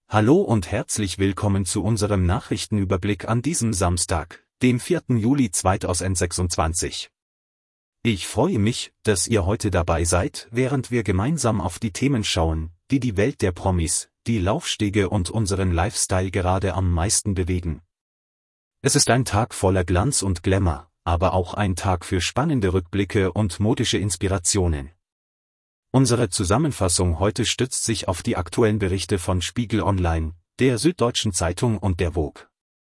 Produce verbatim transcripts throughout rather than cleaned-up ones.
Hallo und herzlich willkommen zu unserem Nachrichtenüberblick an diesem Samstag, dem vierten Juli zweitausendsechsundzwanzig. Ich freue mich, dass ihr heute dabei seid, während wir gemeinsam auf die Themen schauen, die die Welt der Promis, die Laufstege und unseren Lifestyle gerade am meisten bewegen. Es ist ein Tag voller Glanz und Glamour, aber auch ein Tag für spannende Rückblicke und modische Inspirationen. Unsere Zusammenfassung heute stützt sich auf die aktuellen Berichte von Spiegel Online, der Süddeutschen Zeitung und der Vogue.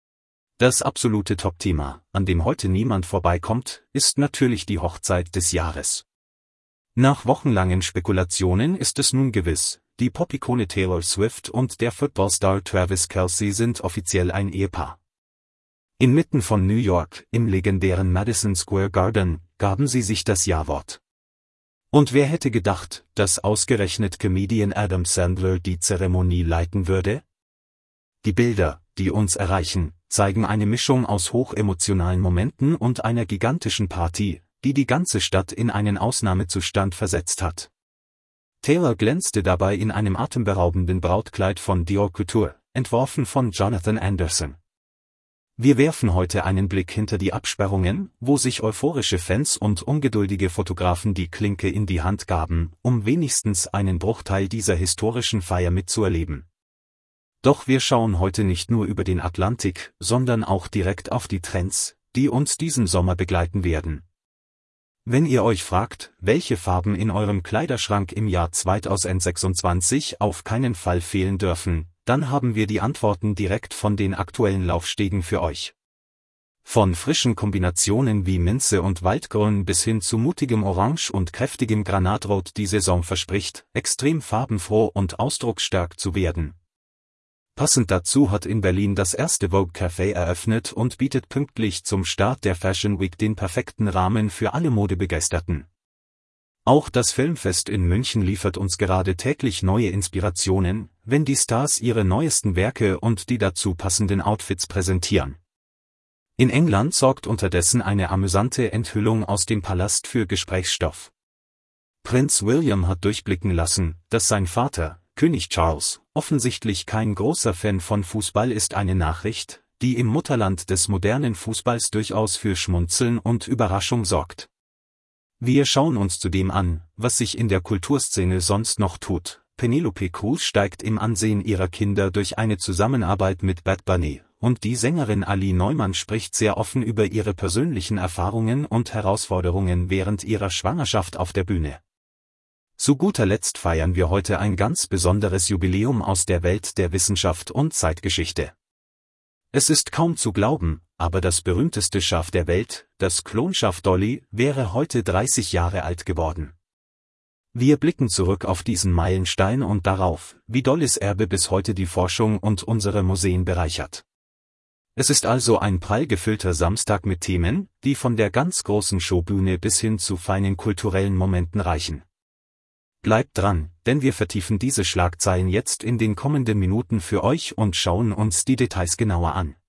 Das absolute Top-Thema, an dem heute niemand vorbeikommt, ist natürlich die Hochzeit des Jahres. Nach wochenlangen Spekulationen ist es nun gewiss, die Pop-Ikone Taylor Swift und der Footballstar Travis Kelce sind offiziell ein Ehepaar. Inmitten von New York, im legendären Madison Square Garden, gaben sie sich das Ja-Wort. Und wer hätte gedacht, dass ausgerechnet Comedian Adam Sandler die Zeremonie leiten würde? Die Bilder, die uns erreichen, zeigen eine Mischung aus hochemotionalen Momenten und einer gigantischen Party, die die ganze Stadt in einen Ausnahmezustand versetzt hat. Taylor glänzte dabei in einem atemberaubenden Brautkleid von Dior Couture, entworfen von Jonathan Anderson. Wir werfen heute einen Blick hinter die Absperrungen, wo sich euphorische Fans und ungeduldige Fotografen die Klinke in die Hand gaben, um wenigstens einen Bruchteil dieser historischen Feier mitzuerleben. Doch wir schauen heute nicht nur über den Atlantik, sondern auch direkt auf die Trends, die uns diesen Sommer begleiten werden. Wenn ihr euch fragt, welche Farben in eurem Kleiderschrank im Jahr zweitausendsechsundzwanzig auf keinen Fall fehlen dürfen, dann haben wir die Antworten direkt von den aktuellen Laufstegen für euch. Von frischen Kombinationen wie Minze und Waldgrün bis hin zu mutigem Orange und kräftigem Granatrot die Saison verspricht, extrem farbenfroh und ausdrucksstark zu werden. Passend dazu hat in Berlin das erste Vogue Café eröffnet und bietet pünktlich zum Start der Fashion Week den perfekten Rahmen für alle Modebegeisterten. Auch das Filmfest in München liefert uns gerade täglich neue Inspirationen, wenn die Stars ihre neuesten Werke und die dazu passenden Outfits präsentieren. In England sorgt unterdessen eine amüsante Enthüllung aus dem Palast für Gesprächsstoff. Prinz William hat durchblicken lassen, dass sein Vater, König Charles, offensichtlich kein großer Fan von Fußball ist, eine Nachricht, die im Mutterland des modernen Fußballs durchaus für Schmunzeln und Überraschung sorgt. Wir schauen uns zudem an, was sich in der Kulturszene sonst noch tut. Penelope Cruz steigt im Ansehen ihrer Kinder durch eine Zusammenarbeit mit Bad Bunny, und die Sängerin Ali Neumann spricht sehr offen über ihre persönlichen Erfahrungen und Herausforderungen während ihrer Schwangerschaft auf der Bühne. Zu guter Letzt feiern wir heute ein ganz besonderes Jubiläum aus der Welt der Wissenschaft und Zeitgeschichte. Es ist kaum zu glauben, aber das berühmteste Schaf der Welt, das Klonschaf Dolly, wäre heute dreißig Jahre alt geworden. Wir blicken zurück auf diesen Meilenstein und darauf, wie Dollys Erbe bis heute die Forschung und unsere Museen bereichert. Es ist also ein prall gefüllter Samstag mit Themen, die von der ganz großen Showbühne bis hin zu feinen kulturellen Momenten reichen. Bleibt dran, denn wir vertiefen diese Schlagzeilen jetzt in den kommenden Minuten für euch und schauen uns die Details genauer an.